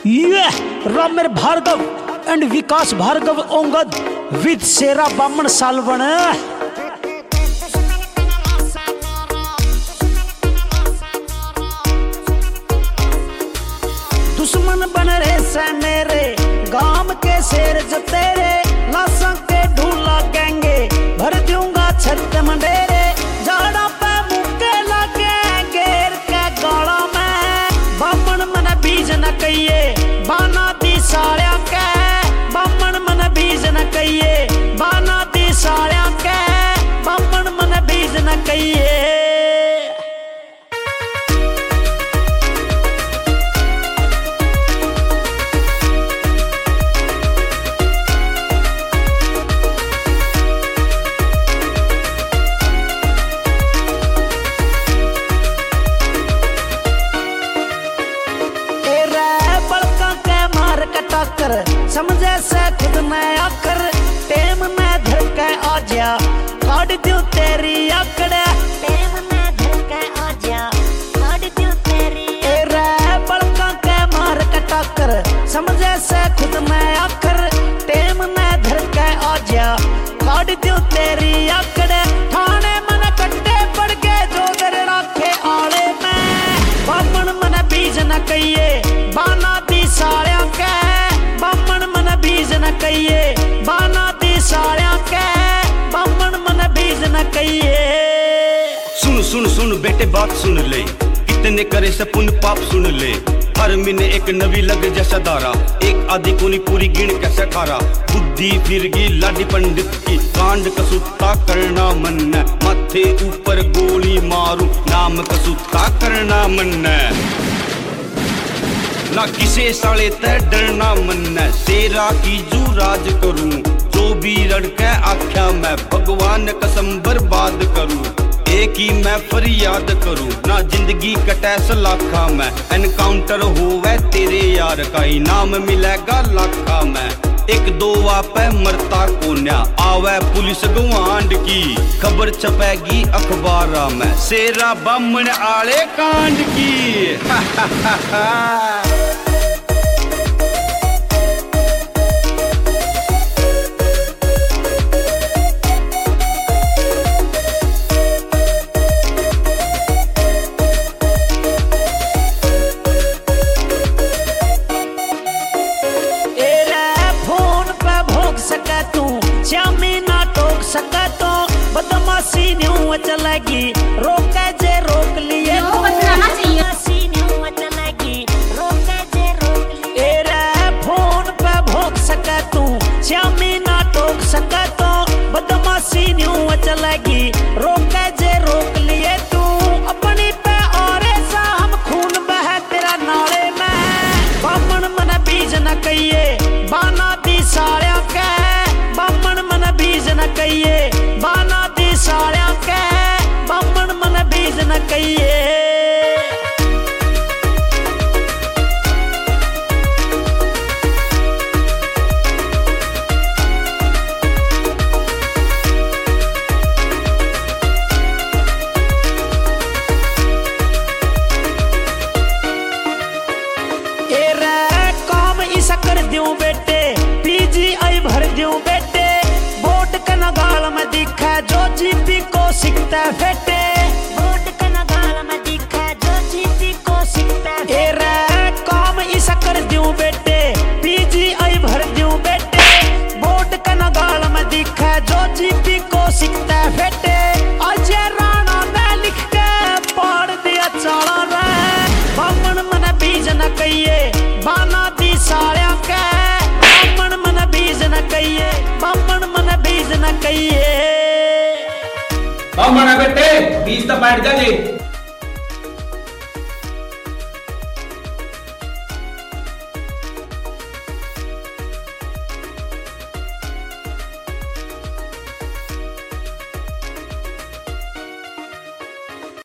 ये रामेर भार्गव एंड विकास भार्गव ओंगद विद शेरा बामन सालवन। दुश्मन बन रहे से मेरे गांव के शेर जो तेरे लाशों के ढूला गएंगे भर दूंगा छत मंडेरे जाड़ा पे मुक्के लगे घेर के गाड़ा में बामन मन बीज न कहिए बाना दी साड़िया के बामन मन बीज न कहिए बाना दी साड़िया के बामन मन बीज न कहिए। समझे से खुद में आकर टेम में धर के आ जा काट दूं तेरी आकड़ टेम में धर के आ जा काट दूं तेरी रे बड़का के मार कटा कर समझे से खुद में आकर टेम में धर के आ जा काट दूं तेरी आकड़ थाने मन कट्टे पड़ गए जो दर राखे आले में बामन मन बीज न कहिए बाना दी साड़िया के बामन मन बीज न कहिए बाना दी साड़िया के बामन मन बीज न कहिए। सुन सुन सुन बेटे बात सुन ले कितने करे से पुण्य पाप सुन ले हर महीने एक नवी लग जैसा दारा एक आधी कोनी पूरी गिण कैसे खारा बुद्धि फिर गई लाडी पंडित की कांड कसूता करना मन माथे ऊपर गोली मारू नाम कसूता करना मन ना किसे साले तय डरना मन शेरा की जू राज करूं जो भी लड़के आख्या मैं भगवान कसम बर्बाद करूं एक ही मैं फरियाद करूं ना जिंदगी कटे सलाखा में एनकाउंटर होवे तेरे यार का इनाम मिलेगा लाखा में एक दो वापे मरता कोन्या आवे पुलिस गवांड की खबर छपेगी अखबारा में शेरा बामन आले कांड की। श्यामी ना टोक सका तो बदमाशी न्यू चलेगी रोके जे रोक लिए बदमाशी न्यू चलेगी रोके जे रोक लिए रे फोन पे भोग सका तू श्यामी ना टोक सका तो बदमाशी न्यू चलेगी रोके जे रोक लिए तू अपनी पे और ऐसा हम खून बहे तेरा नाले में बामन मन बीज न कहिए बाना दी साड़िया के बामन मन बीज न कहिए बाना दी साड़िया के बामन मन बीज न कहिए। ए रे काम इसा कर दूं बेटे पीजीआई भर दूं बेटे वोट का नगाल में दिखा जो जीपी को सिकता फेटे वोट का नगाल में दिखा जो जीपी को सिकता ए रे काम इसा कर दूं बेटे पीजीआई भर दूं बेटे वोट का नगाल में दिखा जो जीपी को सिकता फेटे अजय राणा ने लिख के पाड़ दिया चाला रे बामन मन बीज न कहिए बाना दी साड़िया के बामन मन बीज न कहिए बामन मन बीज न कहिए। बामन बेटे बीज तो बैठ जा जी।